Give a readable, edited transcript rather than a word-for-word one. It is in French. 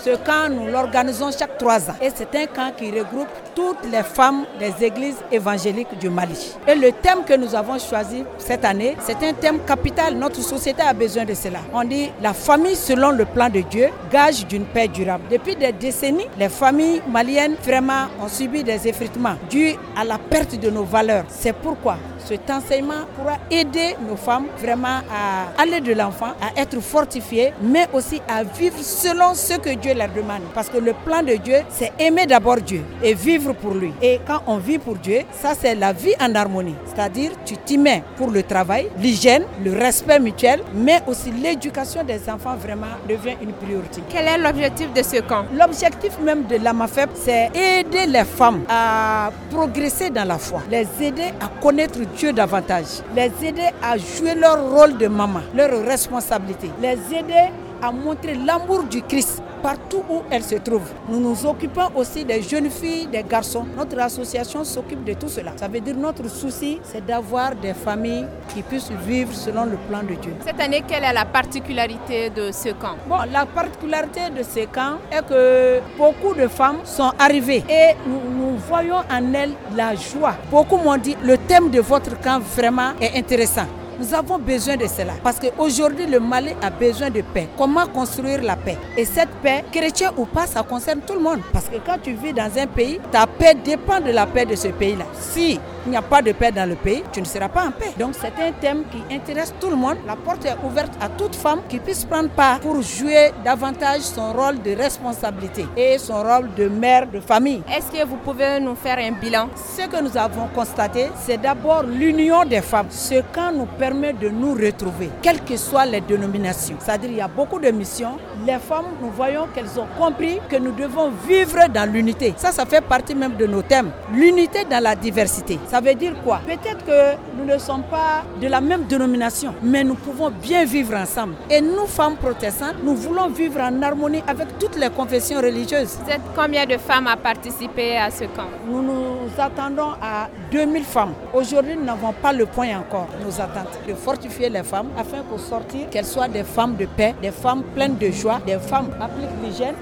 Ce camp, nous l'organisons chaque 3 ans. Et c'est un camp qui regroupe toutes les femmes des églises évangéliques du Mali. Et le thème que nous avons choisi cette année, c'est un thème capital. Notre société a besoin de cela. On dit la famille selon le plan de Dieu, gage d'une paix durable. Depuis des décennies, les familles maliennes vraiment ont subi des effritements dus à la perte de nos valeurs. C'est pourquoi cet enseignement pourra aider nos femmes vraiment à aller de l'enfant, à être fortifiées, mais aussi à vivre selon ce que Dieu leur demande. Parce que le plan de Dieu, c'est aimer d'abord Dieu et vivre pour lui. Et quand on vit pour Dieu, ça c'est la vie en harmonie. C'est-à-dire, tu t'y mets pour le travail, l'hygiène, le respect mutuel, mais aussi l'éducation des enfants vraiment devient une priorité. Quel est l'objectif de ce camp? L'objectif même de l'AMAFEP, c'est aider les femmes à progresser dans la foi, les aider à connaître Dieu davantage, les aider à jouer leur rôle de maman, leur responsabilité, les aider à montrer l'amour du Christ partout où elles se trouvent. Nous nous occupons aussi des jeunes filles, des garçons. Notre association s'occupe de tout cela. Ça veut dire notre souci, c'est d'avoir des familles qui puissent vivre selon le plan de Dieu. Cette année, quelle est la particularité de ce camp? Bon, la particularité de ce camp est que beaucoup de femmes sont arrivées et nous voyons en elles la joie. Beaucoup m'ont dit, le thème de votre camp vraiment est intéressant. Nous avons besoin de cela parce qu'aujourd'hui le Mali a besoin de paix. Comment construire la paix? Et cette paix, chrétien ou pas, ça concerne tout le monde. Parce que quand tu vis dans un pays, ta paix dépend de la paix de ce pays-là. Si il n'y a pas de paix dans le pays, tu ne seras pas en paix. Donc c'est un thème qui intéresse tout le monde. La porte est ouverte à toute femme qui puisse prendre part pour jouer davantage son rôle de responsabilité et son rôle de mère de famille. Est-ce que vous pouvez nous faire un bilan? Ce que nous avons constaté, c'est d'abord l'union des femmes. Ce camp nous permet de nous retrouver, quelles que soient les dénominations. C'est-à-dire qu'il y a beaucoup de missions. Les femmes, nous voyons qu'elles ont compris que nous devons vivre dans l'unité. Ça fait partie même de nos thèmes. L'unité dans la diversité. Ça veut dire quoi? Peut-être que nous ne sommes pas de la même dénomination, mais nous pouvons bien vivre ensemble. Et nous, femmes protestantes, nous voulons vivre en harmonie avec toutes les confessions religieuses. Vous êtes combien de femmes à participer à ce camp? Nous nous attendons à 2000 femmes. Aujourd'hui, nous n'avons pas le point encore. Nos attentes de fortifier les femmes afin qu'au sortir, qu'elles soient des femmes de paix, des femmes pleines de joie, des femmes qui appliquent l'hygiène